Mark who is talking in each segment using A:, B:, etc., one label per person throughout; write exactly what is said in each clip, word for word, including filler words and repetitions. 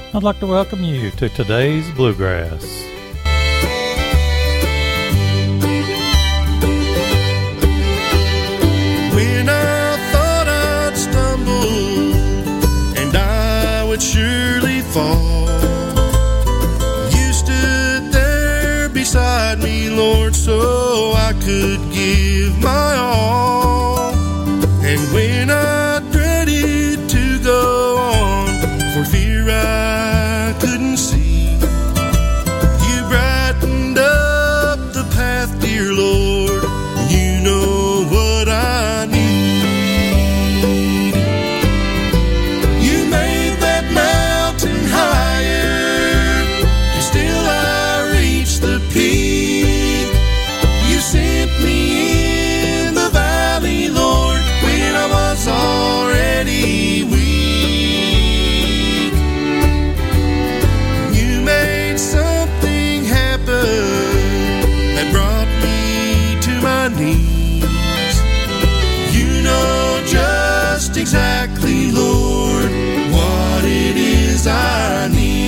A: I'd like to welcome you to today's Bluegrass.
B: When I thought I'd stumble and I would surely fall, you stood there beside me, Lord, so I could give my all. And when I dreaded to go on for fear I couldn't see, you brightened up the path, dear Lord. You know what I need. You made that mountain higher, and still I reached the peak. You sent me in the valley, Lord, when I was already weak. You made something happen that brought me to my knees. You know just exactly, Lord, what it is I need.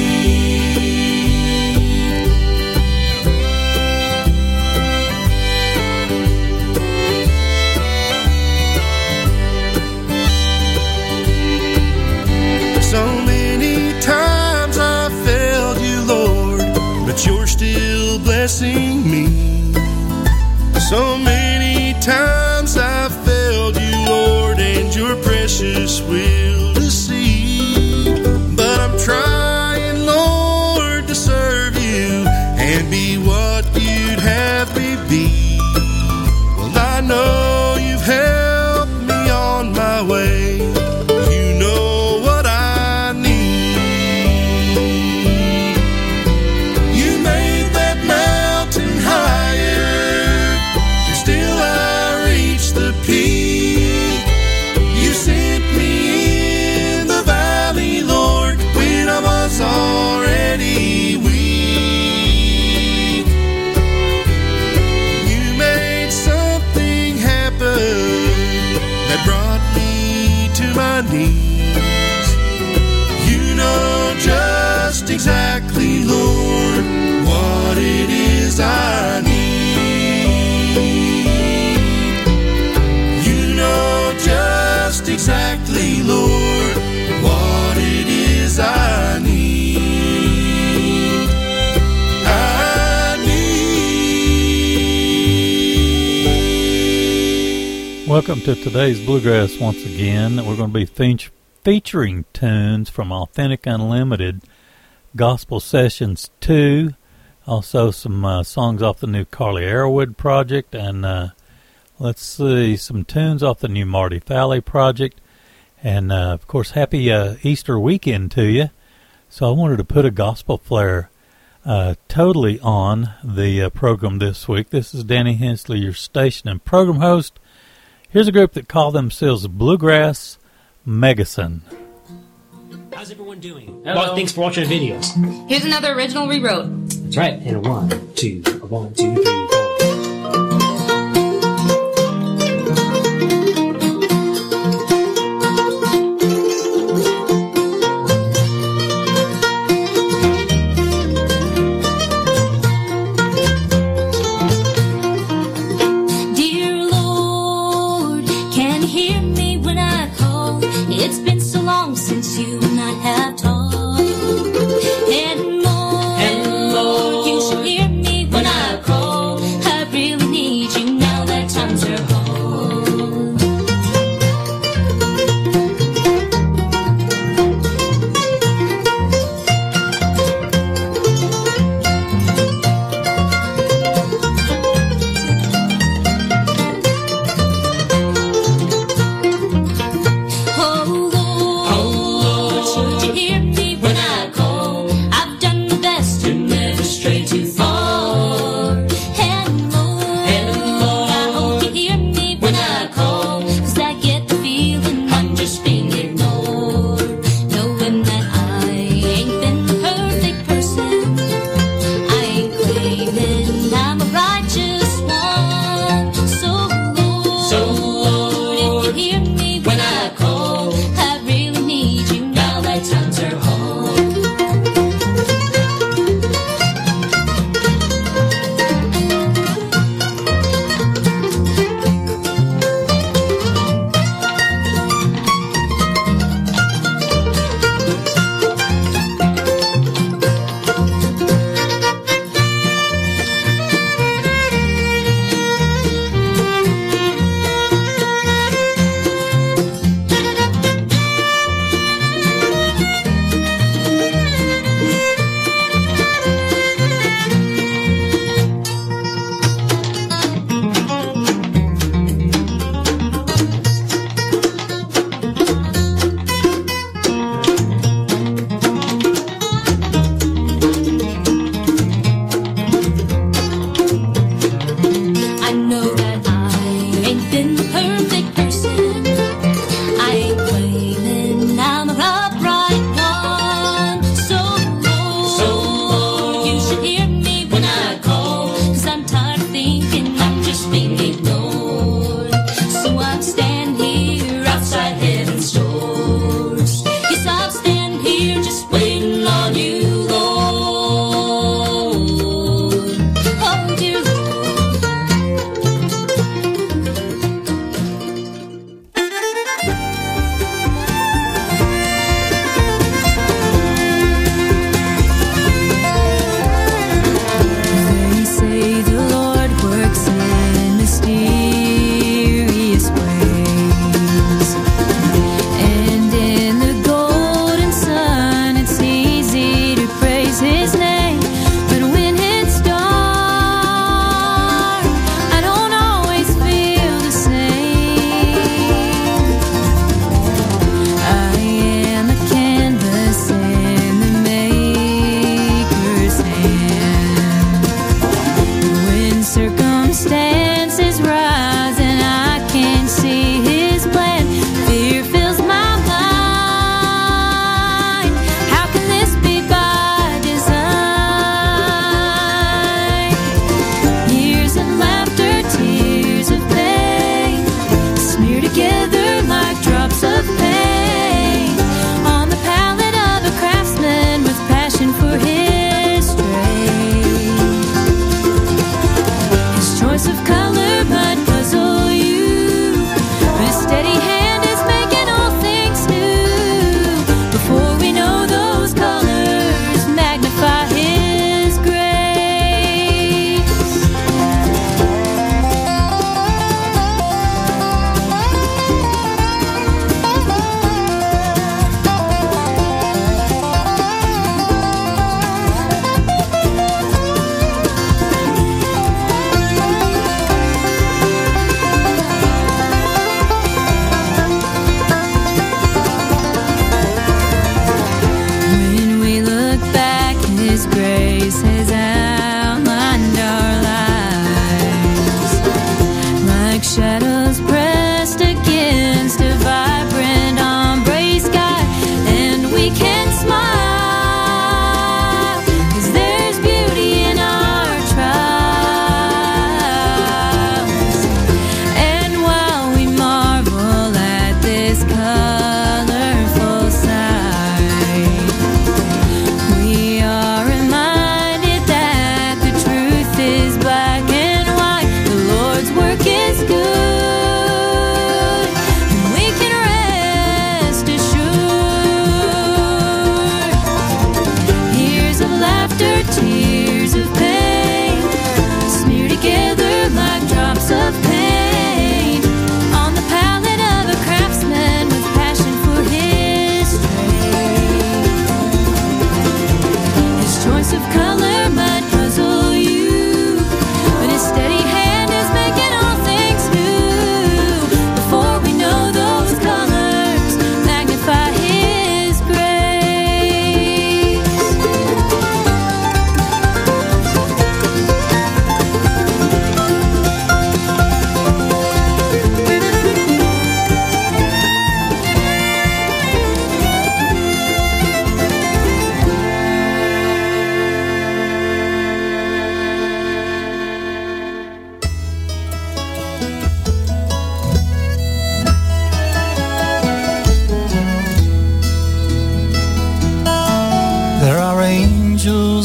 B: So many times I failed you, Lord, but you're still blessing me. So many times I failed you, Lord, and your precious will to see. But I'm trying, Lord, to serve you and be what you'd have me be. Well, I know you've helped me on my way. You know what I need. You made that mountain higher, and still I reached the peak. You sent me in the valley, Lord, when I was already weak. You made something happen that brought me to my knees. You know just exactly, Lord, what it is I need. You know just exactly, Lord, what it is I need. I need.
A: Welcome to today's Bluegrass once again. We're going to be fe- featuring tunes from Authentic Unlimited Gospel Sessions two, also some uh, songs off the new Carly Arrowood project, and uh, let's see, some tunes off the new Marty Falley project, and uh, of course, happy uh, Easter weekend to you. So I wanted to put a gospel flair uh, totally on the uh, program this week. This is Danny Hensley, your station and program host. Here's a group that call themselves Bluegrass Megason.
C: How's everyone doing? Well, thanks for watching the videos.
D: Here's another original rewrote.
C: That's right. And a one, two, a one, two, three, four.
E: Dear Lord, can you hear me when I call? It's been so long since you and I have talked. And Lord,
C: And Lord,
E: you should hear me when I call. I really need you now that times are hard. Oh Lord,
C: Oh Lord,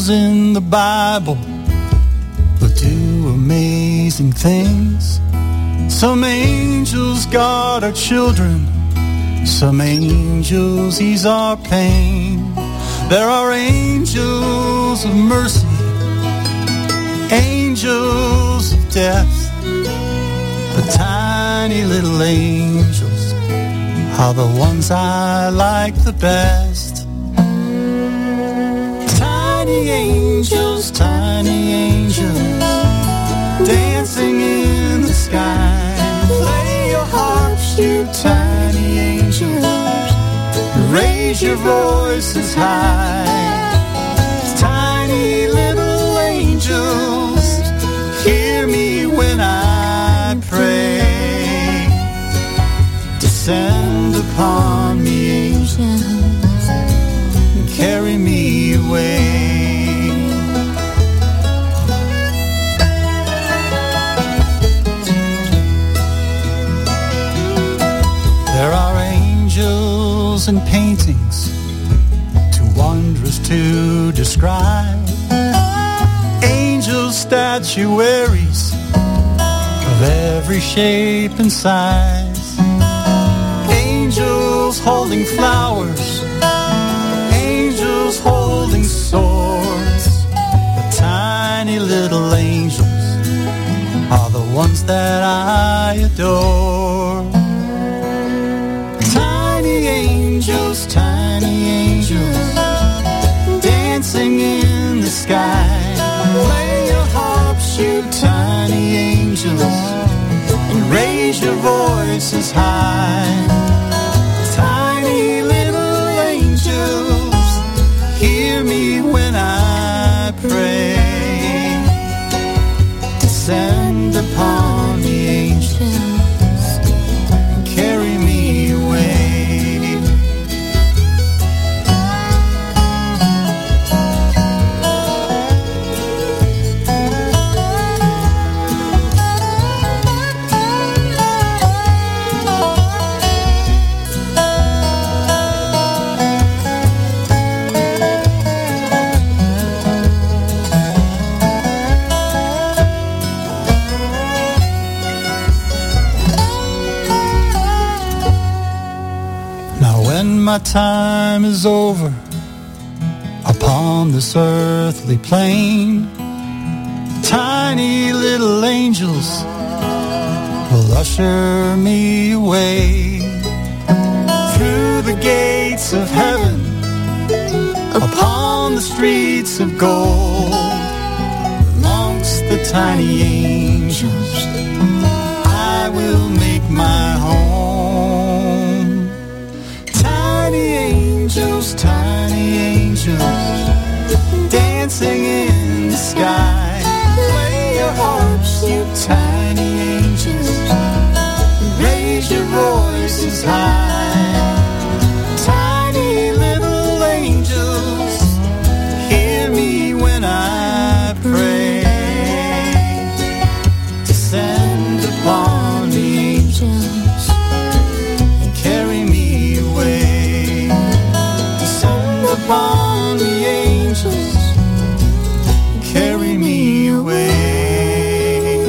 F: angels in the Bible will do amazing things. Some angels guard our children, some angels ease our pain. There are angels of mercy, angels of death. The tiny little angels are the ones I like the best. Tiny angels, tiny angels, dancing in the sky. Play your harps, you tiny angels, raise your voices high. Tiny little angels, hear me when I pray. Descend upon me, angels, and carry me away. There are angels and paintings too wondrous to describe. Angel statuaries of every shape and size. Angels holding flowers, angels holding swords. The tiny little angels are the ones that I adore. Tiny angels, tiny angels, dancing in the sky. Play your harps, you tiny angels, and raise your voices high. Tiny little angels, hear me when I pray. Descend upon the angels and carry me away. When my time is over upon this earthly plane, tiny little angels will usher me away through the gates of heaven, upon the streets of gold. Amongst the tiny angels I will make my home. Tiny angels, tiny angels, dancing in the sky. Play your harps, you tiny angels, raise your voices high. Tiny little angels, hear me when I pray. Descend upon the angels and carry me away. Upon the angels, carry me away.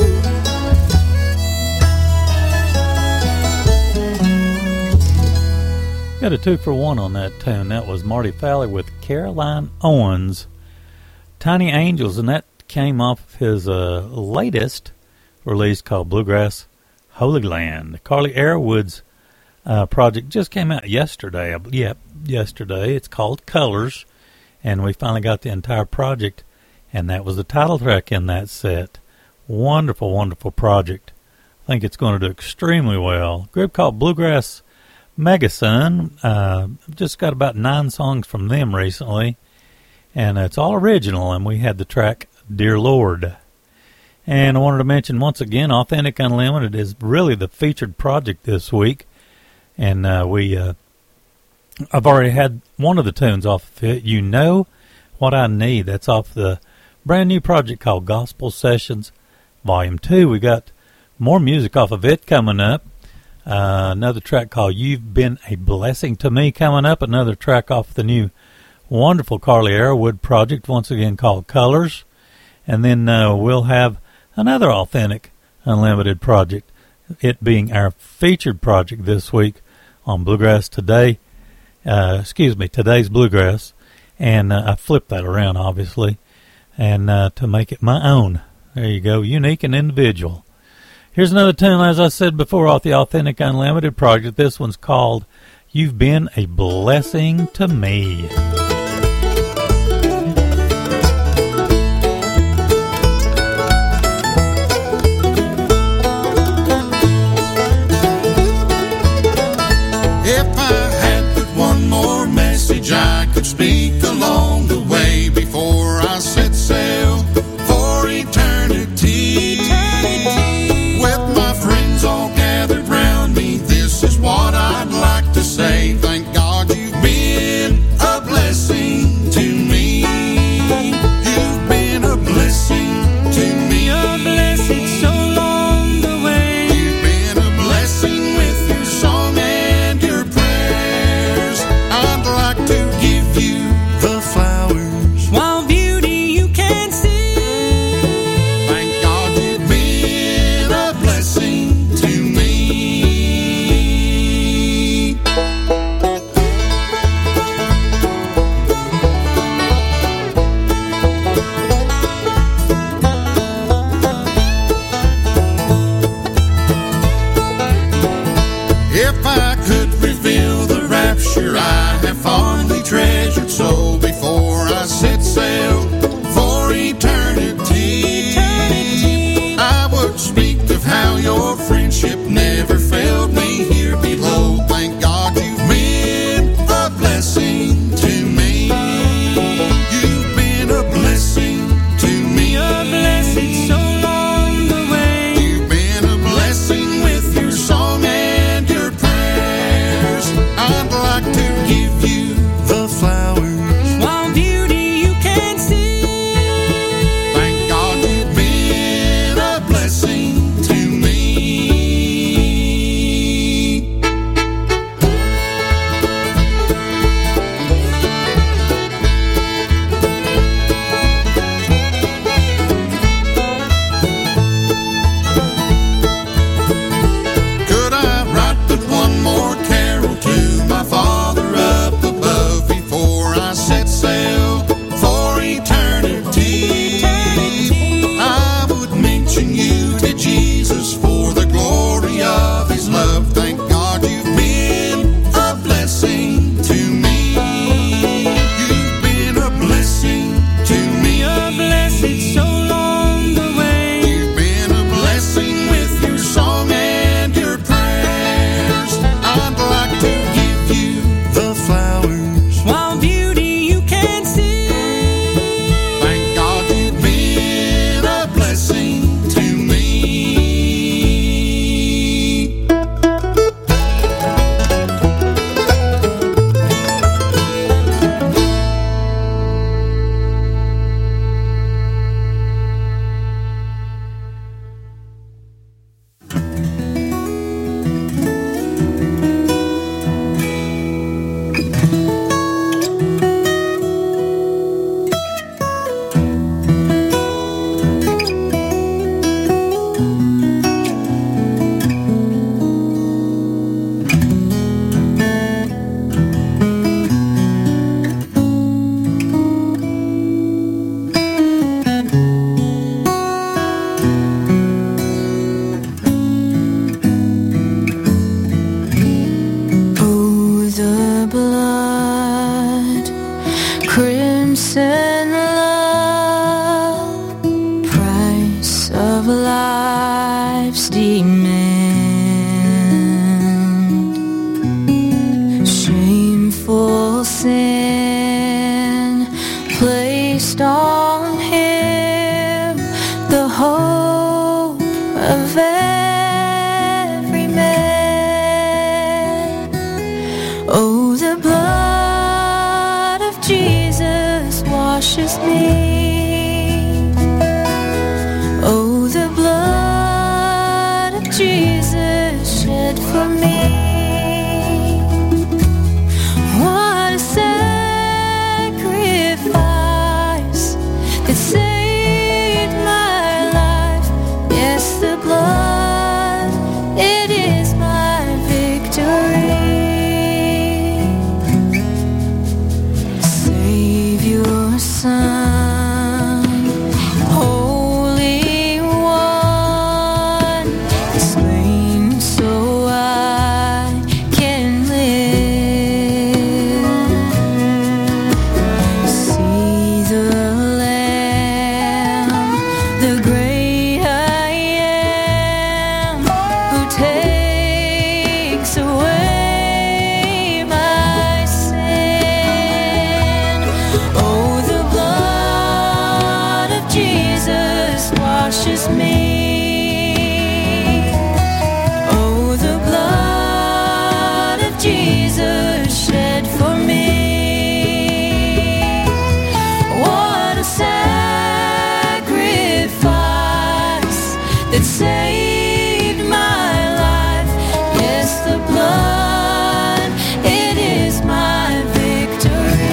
A: Got a two for one on that tune. That was Marty Fowler with Caroline Owens, Tiny Angels, and that came off of his uh, latest release called Bluegrass Holy Land. Carly Airwood's uh, project just came out yesterday. Yep, yesterday. It's called Colors, and we finally got the entire project, and that was the title track in that set. Wonderful, wonderful project. I think it's going to do extremely well. A group called Bluegrass Megasun. Uh, just got about nine songs from them recently, and it's all original, and we had the track Dear Lord. And I wanted to mention once again, Authentic Unlimited is really the featured project this week, and uh, we... Uh, I've already had one of the tunes off of it. You Know What I Need. That's off the brand new project called Gospel Sessions Volume two. We got more music off of it coming up. Uh, another track called You've Been a Blessing to Me coming up. Another track off the new wonderful Carly Arrowood project, once again called Colors. And then uh, we'll have another Authentic Unlimited project, it being our featured project this week on Bluegrass Today. Uh, excuse me, Today's Bluegrass. And uh, I flipped that around, obviously, and uh, to make it my own. There you go, unique and individual. Here's another tune, as I said before, off the Authentic Unlimited project. This one's called You've Been a Blessing to Me.
B: If I had but one more message I could speak along the way before I set sail for eternity. eternity. With my friends all gathered round me, this is what I'd like to say. Thank God you've been a blessing to me. You've been a blessing to me. A blessing so long the way. You've been a blessing with your song and your prayers. I'd like to give you the flowers, while beauty you can see. Thank God you've been a blessing to me. If I could reveal the rapture I have fondly treasured so before I set sail for eternity, eternity, I would speak of how your friendship never failed me here below. Thank God you've been a blessing to me. You've been a blessing to me. A blessing so long the way. You've been a blessing with your song and your prayers. I'd like to give you the flowers, while beauty you can see. Thank God you've been a blessing to me. Could I write but one more carol to my Father up above before I set sail for eternity? I would mention you to Jesus for the glory of His love. Thank God you've been a blessing to me. You've been a blessing to me. A blessing so long the way. You've been a blessing with your song and your prayers. I'd like to give you the flowers, while beauty you can see. Thank God you've been a blessing to me.
E: Oh, the blood, crimson love, price of life's demand, shameful sin placed on Him, the hope of every man. Oh, the blood of Jesus washes me. Oh, the blood of Jesus shed for me. What a sacrifice. washes me. Oh, the blood of Jesus shed for me. What a sacrifice that saved my life. Yes, the blood, it is my victory.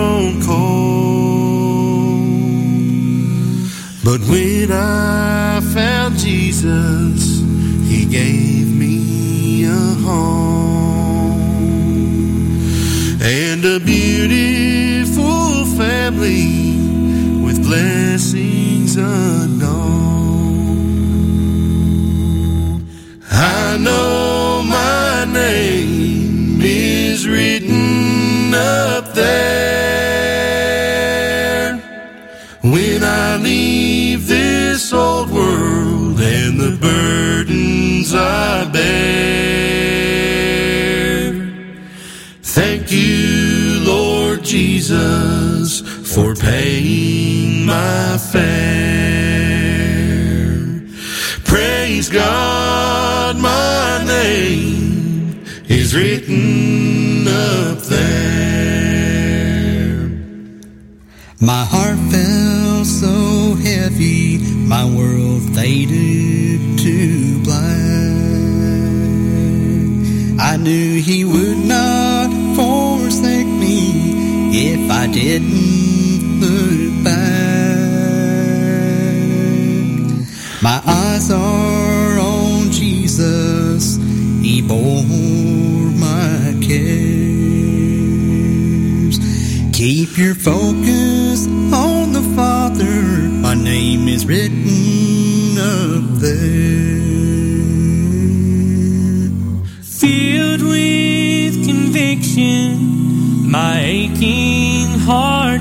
B: But when I found Jesus, He gave me a home and a beautiful family with blessings unknown. I know my name is written up there when I leave this old world and the burdens I bear. Thank you, Lord Jesus, for paying my fare. Praise God, my name is written up there.
F: My heart felt so heavy, my world faded to black. I knew He would not forsake me if I didn't look back. My eyes are on Jesus, He bore my cares. Keep your focus on the Father, my name is written up there.
G: Filled with conviction, my aching heart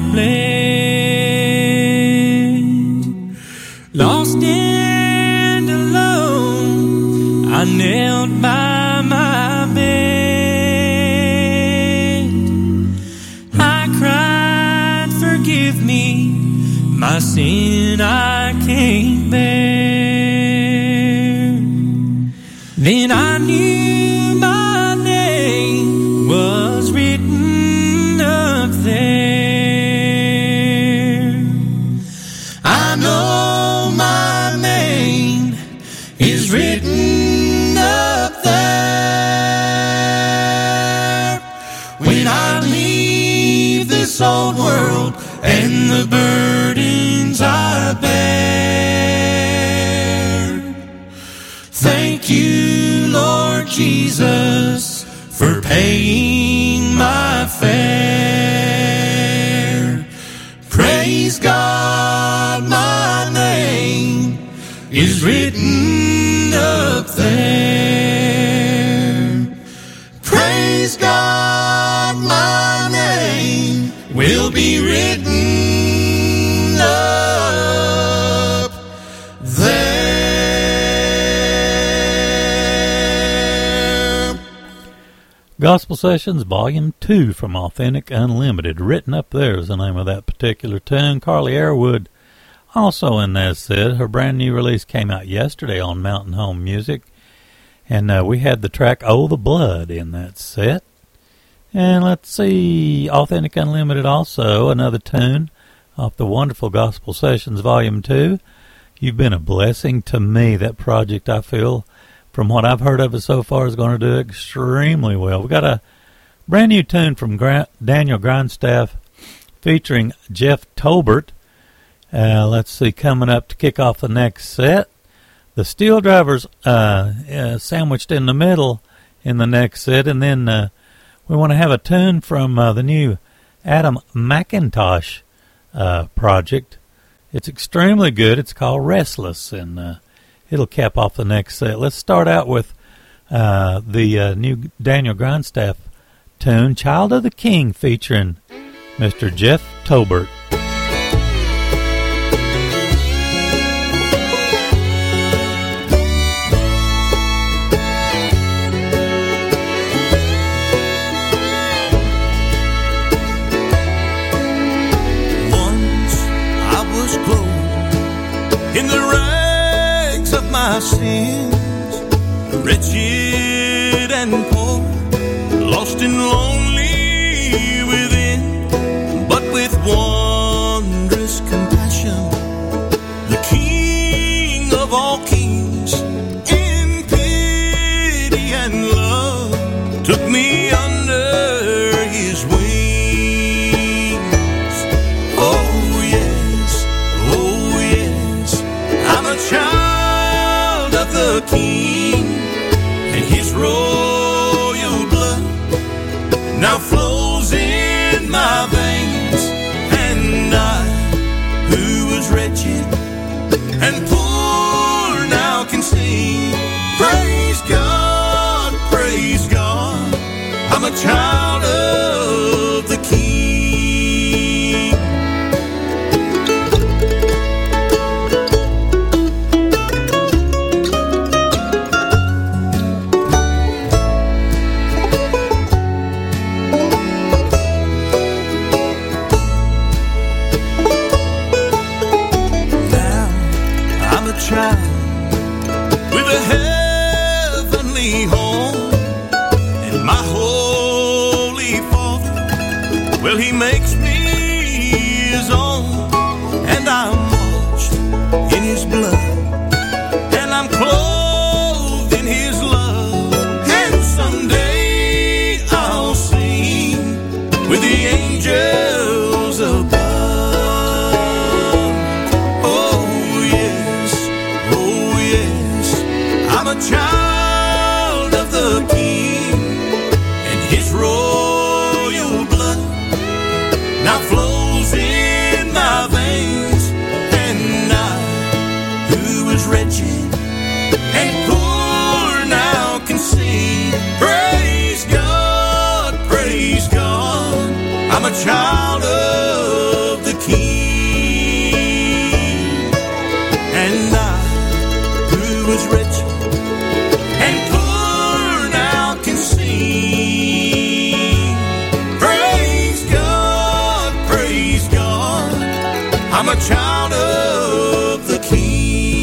G: bled. Lost and alone, I knelt by my bed. I cried, forgive me, my sin I can't bear. Then I knew my name was written up there. I know my name is written up there. When I leave this old world and the burdens I bear. Thank you, Lord Jesus, for paying my fare. Praise God, my name is written up there. Praise God, my name will be written up there.
A: Gospel Sessions Volume two from Authentic Unlimited. Written Up There is the name of that particular tune. Carly Airwood also in that set. Her brand new release came out yesterday on Mountain Home Music. And uh, we had the track Oh the Blood in that set. And let's see, Authentic Unlimited also, another tune off the wonderful Gospel Sessions Volume two. You've been a blessing to me. That project, I feel, from what I've heard of it so far, is going to do extremely well. We've got a brand new tune from Gra- Daniel Grindstaff featuring Jeff Tolbert. Uh, let's see, coming up to kick off the next set. The Steel Drivers uh, uh, sandwiched in the middle in the next set, and then uh, we want to have a tune from uh, the new Adam McIntosh uh, project. It's extremely good. It's called Restless, and uh, it'll cap off the next set. Let's start out with uh, the uh, new Daniel Grindstaff tune, Child of the King, featuring Mister Jeff Tolbert.
B: In the rags of my sins, wretched and poor, lost and lonely within, but with wondrous compassion, the King of all kings, in pity and love, took me under His wings. Oh yes, oh yes, I'm a child above. Oh yes, oh yes, I'm a child of the King, and his royal blood now flows in my veins. And I, who was wretched and poor, now can sing. Praise God, praise God, I'm a child of the King. And I, who was wretched and poor, now can sing. Praise God, praise God, I'm a child of the King.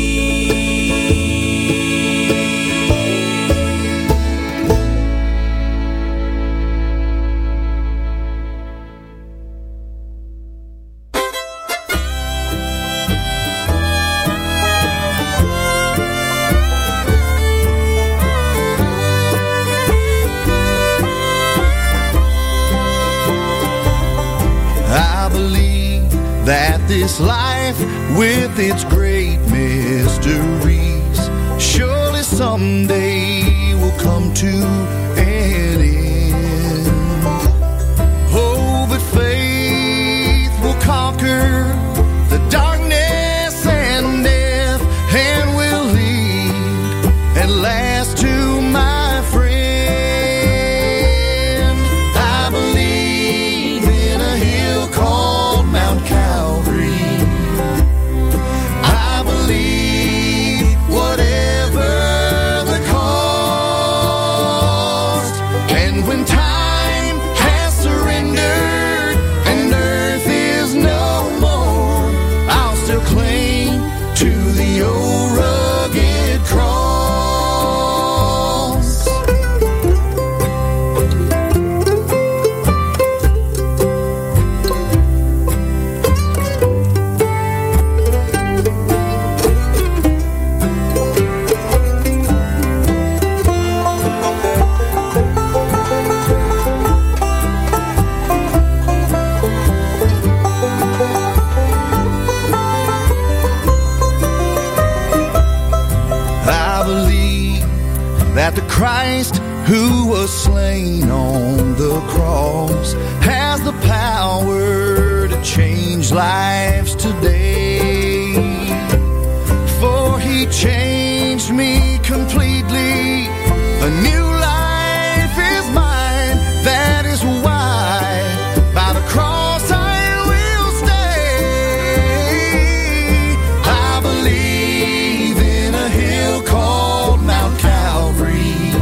F: That this life with its great mysteries surely someday will come to an end. Oh, but faith will conquer the darkness and death, and will lead at last to my friend. I believe in a hill called Mount Calvary. I believe whatever the cost, and when time has surrendered and earth is no more, I'll still cling to the old rugged cross. That the Christ who was slain on the cross has the power to change lives today. For he changed me completely. A new life is mine. That is why by the cross I will stay. I believe in a hill called Mount Calvary.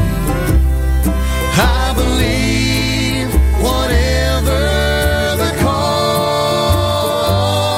F: I believe whatever the cost,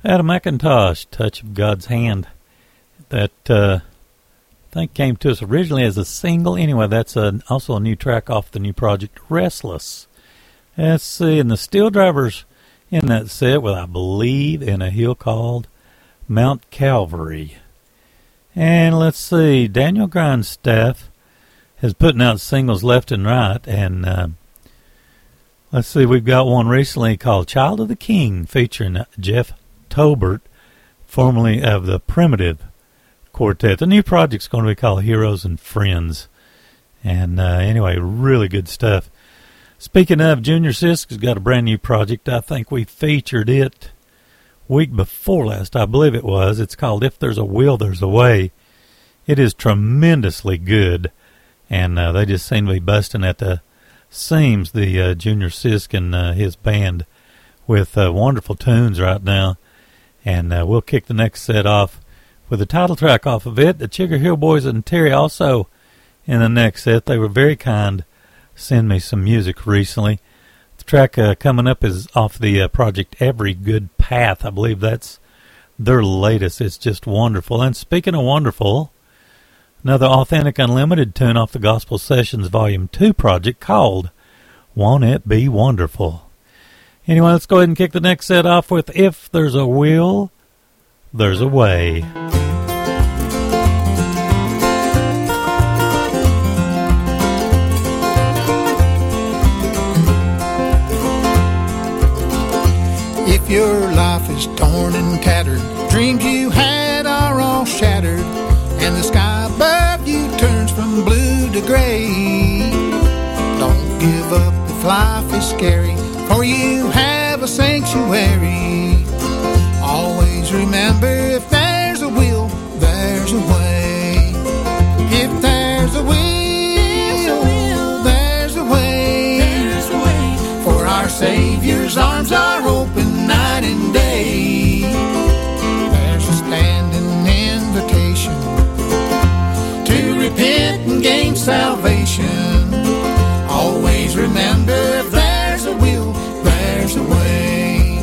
A: Adam McIntosh, Touch of God's Hand. That, uh, I think came to us originally as a single. Anyway, that's a, also a new track off the new project, Restless. Let's see, and the Steel Drivers in that set with, I believe, in a hill called Mount Calvary. And let's see, Daniel Grindstaff is putting out singles left and right, and uh, let's see, we've got one recently called Child of the King, featuring Jeff Tolbert, formerly of the Primitive Quartet. The new project's going to be called Heroes and Friends. And uh, anyway, really good stuff. Speaking of, Junior Sisk has got a brand new project. I think we featured it week before last, I believe it was. It's called If There's a Will, There's a Way. It is tremendously good. And uh, they just seem to be busting at the seams, the uh, Junior Sisk and uh, his band, with uh, wonderful tunes right now. And uh, we'll kick the next set off with the title track off of it. The Chigger Hill Boys and Terry also in the next set. They were very kind to send me some music recently. The track uh, coming up is off the uh, project Every Good Path. I believe that's their latest. It's just wonderful. And speaking of wonderful, another Authentic Unlimited tune off the Gospel Sessions Volume two project called Won't It Be Wonderful. Anyway, let's go ahead and kick the next set off with If There's a Will, There's a Way.
F: If your life is torn and tattered, dreams you had are all shattered, and the sky above you turns from blue to gray, don't give up if life is scary, for you have a sanctuary. Always remember, if there's a will, there's a way. If there's a will, there's a way. There's a way. For our Savior's arms are open night and day. There's a standing invitation to repent and gain salvation. Always remember, if there's a will, there's a way.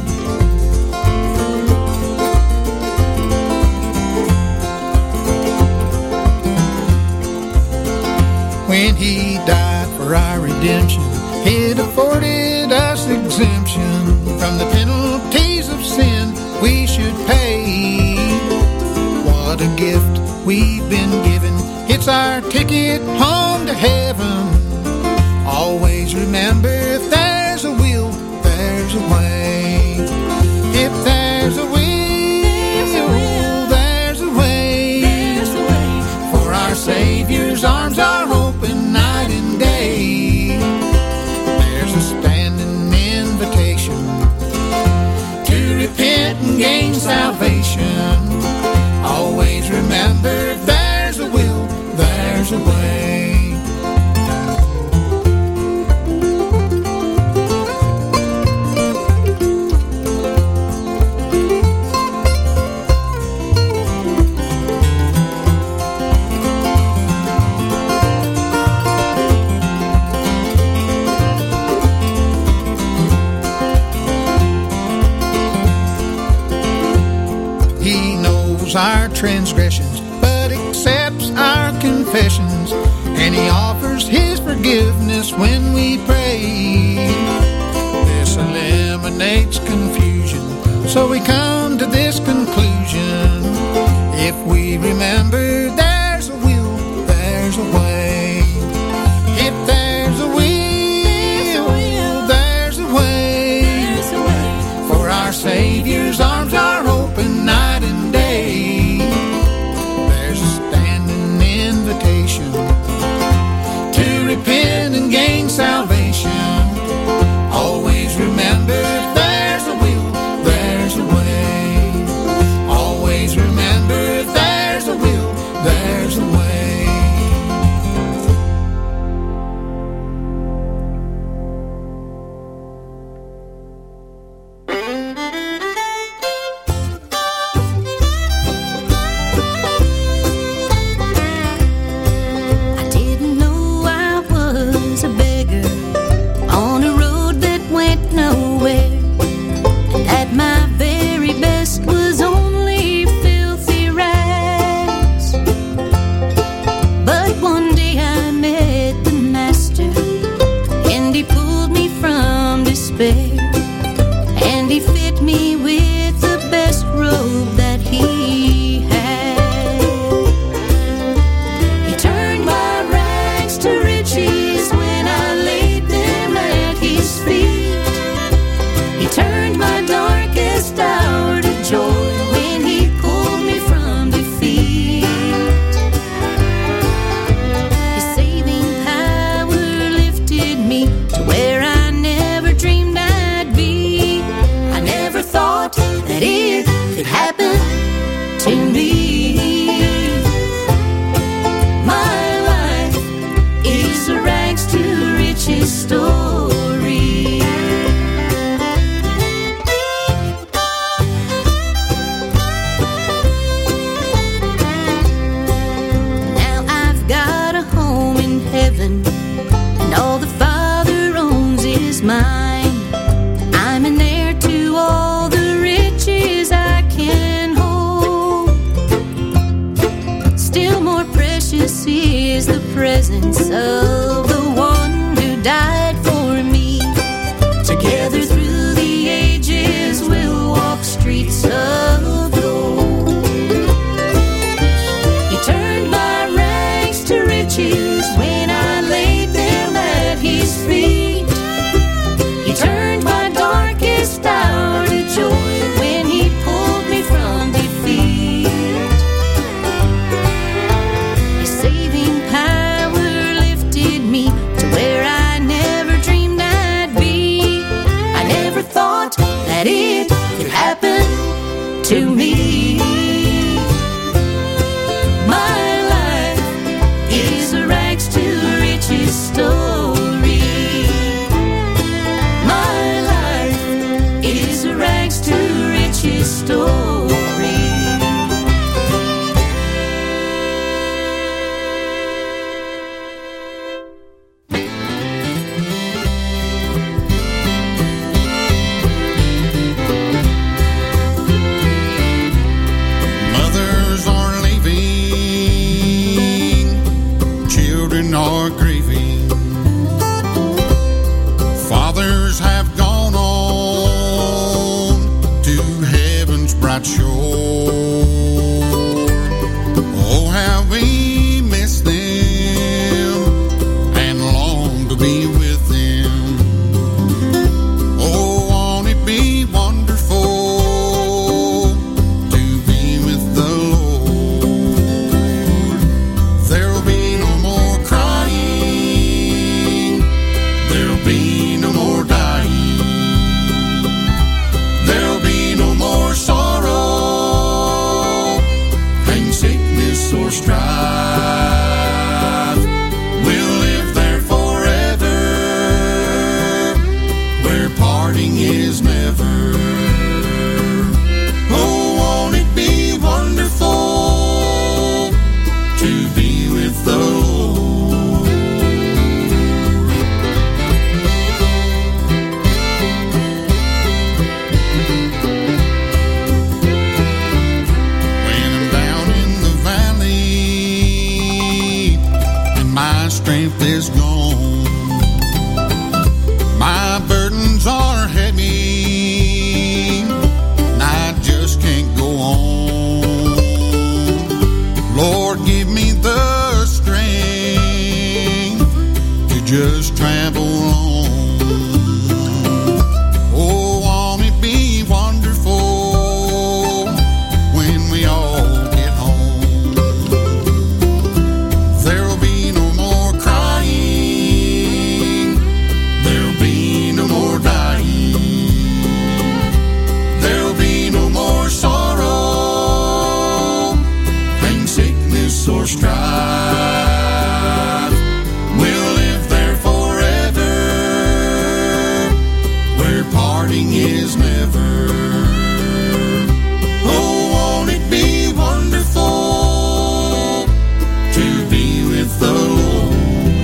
F: When he died for our redemption, it afforded us exemption from the penalties of sin we should pay. What a gift we've been given, it's our ticket home to heaven. Always remember, if there's a will, there's a way. If there's a will, there's a way. There's a way. For our Savior's arms are open night and day. There's a standing invitation to repent and gain salvation. Always remember, if there's a will, there's a way. Our transgressions, but accepts our confessions, and he offers his forgiveness when we pray. This eliminates confusion, so we come to this conclusion: if we remember, there's a will, there's a way. If there's a will, there's a way. For our Savior's arms are open night and day. To repent and gain salvation. Always remember, if there's a will, there's a way. Always remember, if there's a will,
E: mine. I'm an heir to all the riches I can hold. Still more precious is the presence of the one who died for me. Together through the ages we'll walk streets of gold. He turned my rags to riches when I laid them at his feet. He turned my darkest hour to joy when he pulled me from defeat. His saving power lifted me to where I never dreamed I'd be. I never thought that it could happen to me. My life is a rags to riches story. My life is a rags to riches story.
F: Mothers are leaving, children are grieving, fathers have gone on to heaven's bright shore. Oh, how we miss them and long to be with them. Oh, won't it be wonderful to be with the Lord? There'll be no more crying, there'll be no more dying, there'll be no more sorrow, pain, sickness, or strife. We'll live there forever, where parting is never. Oh, won't it be wonderful to be with the Lord? When I'm down in the valley and my strength is gone, my burdens are heavy and I just can't go on. Lord, give me the strength to just travel on. Oh, won't it be wonderful when we all get home? There'll be no more crying, there'll be no more dying, there'll be no more sorrow, pain, sickness, or strife. We'll live there forever, where parting is never. Oh, won't it be wonderful to be with the Lord?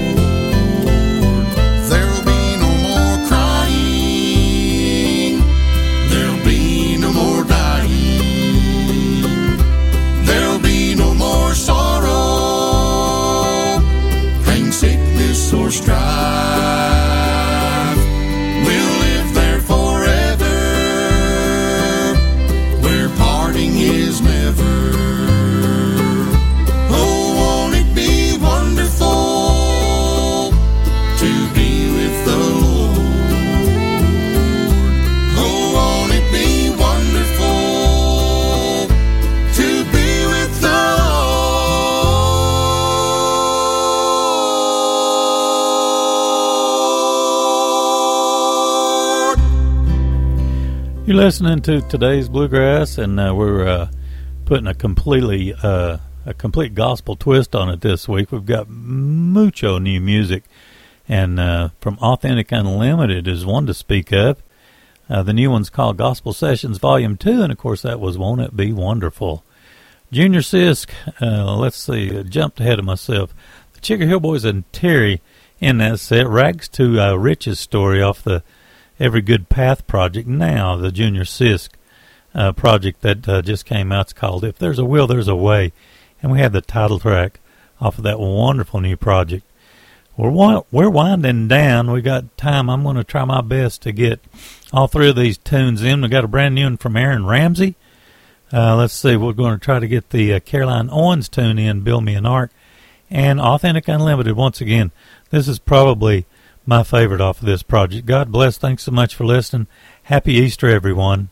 F: There'll be no more crying, there'll be no more dying, there'll be no more sorrow, pain, sickness, or strife. We'll live there forever, where parting is never. Oh, won't it be wonderful to be with the Lord? Oh, won't it be wonderful to be with the Lord?
A: You're listening to today's Bluegrass, and uh, we're uh, putting a completely uh, a complete gospel twist on it this week. We've got mucho new music, and uh, from Authentic Unlimited is one to speak of. Uh, the new one's called Gospel Sessions Volume two, and of course that was Won't It Be Wonderful. Junior Sisk, uh, let's see, I jumped ahead of myself. The Chigger Hill Boys and Terry And that's it. Rags to uh, Riches story off the Every Good Path project. Now, the Junior Sisk uh, project that uh, just came out. It's called If There's a Will, There's a Way. And we had the title track off of that wonderful new project. We're, we're winding down. We got time. I'm going to try my best to get all three of these tunes in. We got a brand new one from Aaron Ramsey. Uh, let's see. We're going to try to get the uh, Caroline Owens tune in, Build Me an Ark. And Authentic Unlimited, once again. This is probably my favorite off of this project. God bless. Thanks so much for listening. Happy Easter, everyone.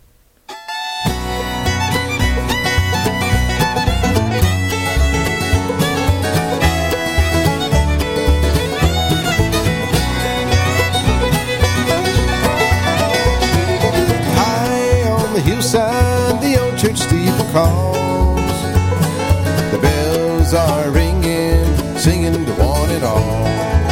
F: High on the hillside, the old church steeple calls. The bells are ringing, singing to one and all.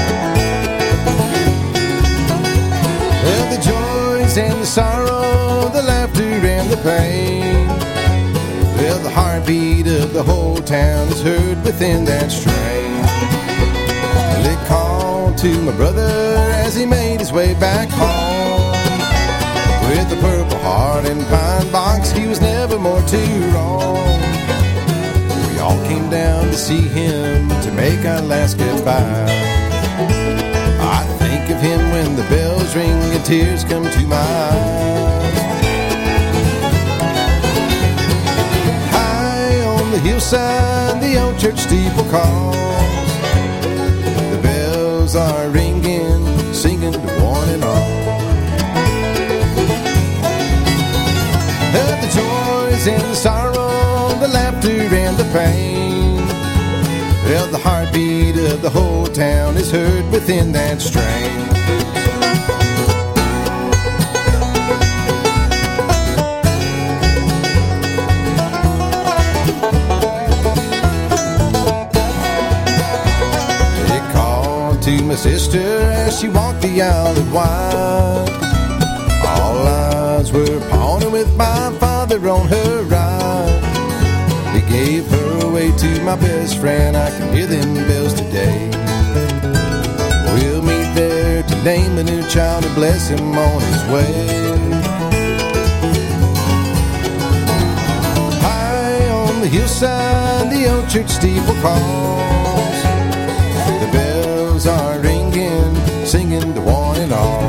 F: Well, the joys and the sorrow, the laughter and the pain. Well, the heartbeat of the whole town is heard within that strain. Well, it called to my brother as he made his way back home. With a purple heart and pine box, he was never more too wrong. We all came down to see him to make our last goodbye. I think of him when the bells ring and tears come to my eyes. High on the hillside, the old church steeple calls. The bells are ringing, singing to one and all. Of the joys and the sorrow, the laughter and the pain. Well, the heartbeat of the whole town is heard within that strain. It called to my sister as she walked the aisle of wide. All eyes were upon her with my father on her right. He gave her away to my best friend. I can hear them bells today. We'll meet there to name a new child and bless him on his way. High on the hillside, the old church steeple calls. The bells are ringing, singing to one and all.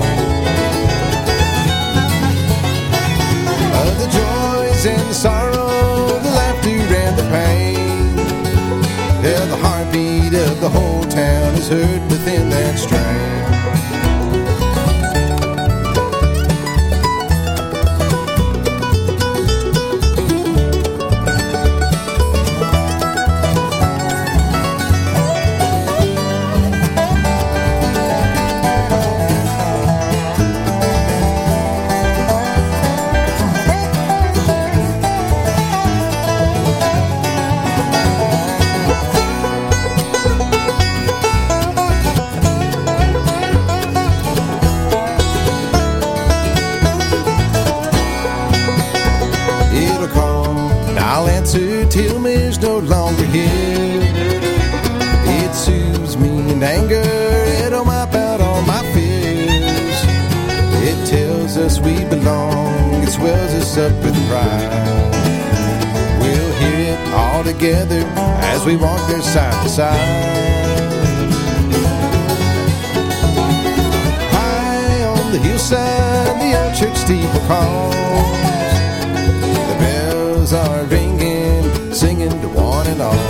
F: Of the joys and the sorrow, the laughter and the pain. Yeah, the heartbeat of the whole town is heard within that strain. Till me's no longer here. It soothes me in anger, it'll mop out all my fears. It tells us we belong, it swells us up with pride. We'll hear it all together as we walk there side by side. High on the hillside, the old church steeple calls. The bells are ringing, singing to one and all.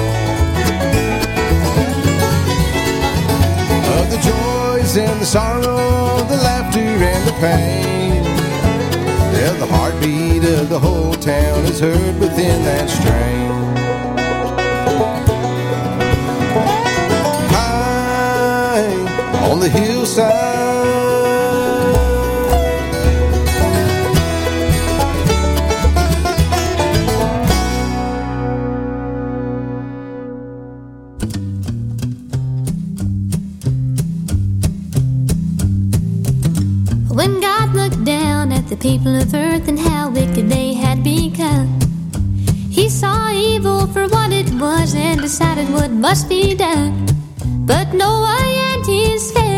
F: Of the joys and the sorrow, the laughter and the pain. Yeah, the heartbeat of the whole town is heard within that strain. High on the hillside,
E: when God looked down at the people of earth and how wicked they had become, He saw evil for what it was and decided what must be done. But Noah and his family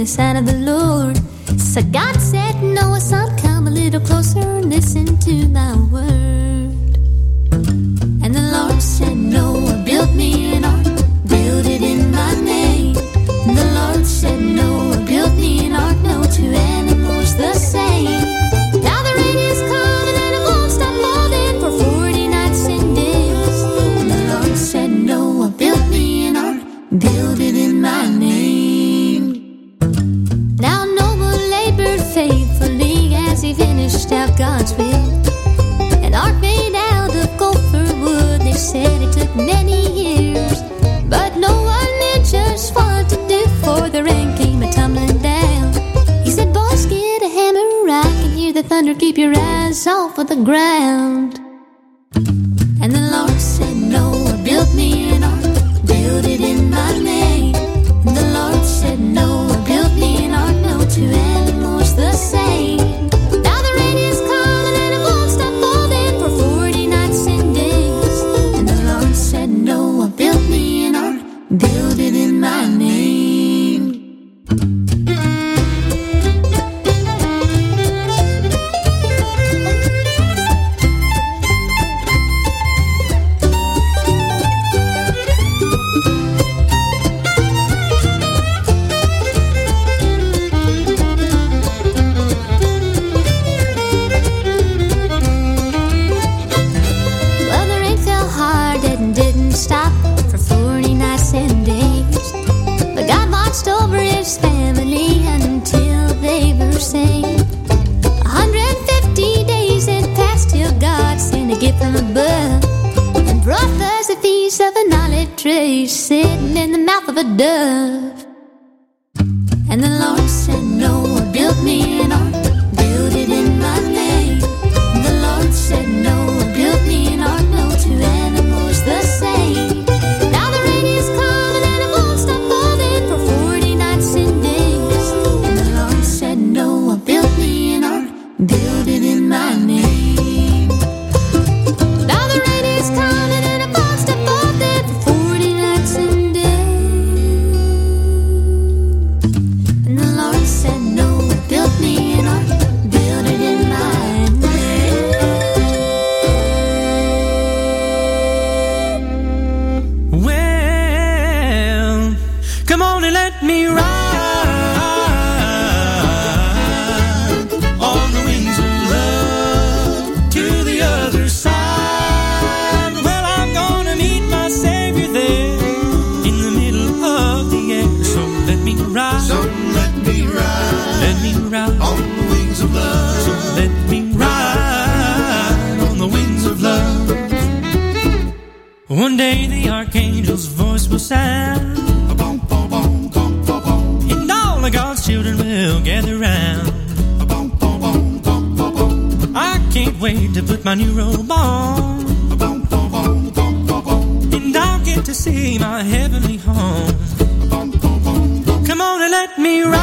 E: sign of the Lord. So God said, Noah, son, come a little closer and listen to my word. And the Lord said, Noah, build me an ark, build it in my name. And the Lord said, Noah, build me an ark, no two animals the same. Now the rain is coming and it won't stop falling for forty nights and days. And the Lord said, Noah, build me an ark, build it in my name. Now Noah labored faithfully as he finished out God's will. An ark made out of gopher wood, they said it took many years. But Noah knew just what to do, for the rain came a-tumbling down. He said, boys, get a hammer, I can hear the thunder, keep your eyes off of the ground. And the Lord said, Noah, build me an ark, build it in my name. And the Lord said, Noah, build me an ark, no two animals the same. Now the rain is coming and it won't stop falling for forty nights and days. And the Lord said, Noah, build me an ark, build it in my name. Well, the rain fell hard and didn't stop for forty nights and days. But God watched over his family until they were saved. one hundred fifty days had passed till God sent a gift from above and brought us a piece of an olive tree sitting in the mouth of a dove. And the Lord said, Noah, build me an ark, build it in my name. And the Lord said, Noah, build me an ark, no two animals the same. Now the rain is coming and it won't stop falling for forty nights and days. And the Lord said, Noah, build me an ark, build it in my name. Now the rain is coming and it won't stop falling for forty nights and days. And the Lord said, Noah, build me an ark, build it in my name.
H: Well, come on and let me ride on the wings of love to the other side. Well, I'm gonna meet my Savior there in the middle of the air. So let me ride,
B: So let me ride
H: let me ride,
B: on the wings of love.
H: so let me ride on the wings of love. One day the archangel's voice will sound,
B: Ba-bum, ba-bum, bum, ba-bum.
H: and all of God's children will gather round.
B: Ba-bum, ba-bum, bum, ba-bum.
H: I can't wait to put my new robe on,
B: Ba-bum, ba-bum, bum, ba-bum.
H: and I'll get to see my heavenly home.
B: Ba-bum, ba-bum, bum.
H: Come on and let me ride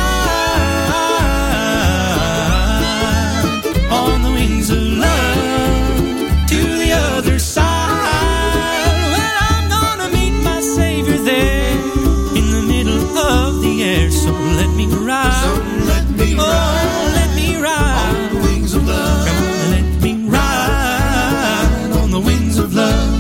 H: on the wings of love to the other side. Well, I'm gonna meet my Savior there in the middle of the air. So let me ride,
B: So let me
H: oh,
B: ride
H: let me
B: on
H: ride.
B: the wings of love.
H: Come on and let me ride on the wings of love.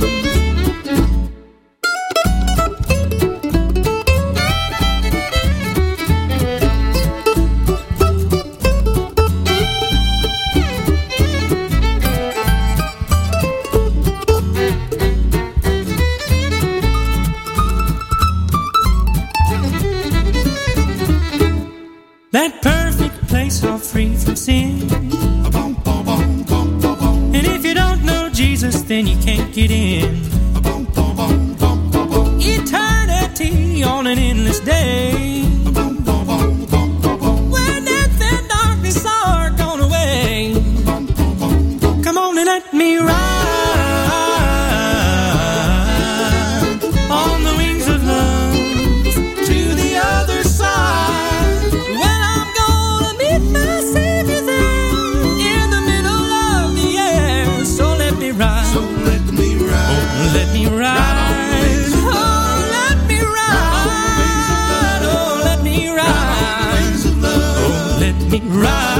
H: That perfect place all free from sin.
B: Ba-bum, ba-bum, bum, ba-bum.
H: And if you don't know Jesus, then you can't get in.
B: Ba-bum, ba-bum, bum, ba-bum.
H: Eternity on an endless day,
B: Ba-bum, ba-bum, bum, ba-bum.
H: where death and darkness are gone away.
B: Bum, ba-bum, bum.
H: Come on and let me ride on the wings of love to the other side. Well, I'm gonna meet my Savior there in the middle of the air. So let me ride,
B: So let me ride
H: let me ride,
B: on the wings of love.
H: oh, let me ride, oh, let me right.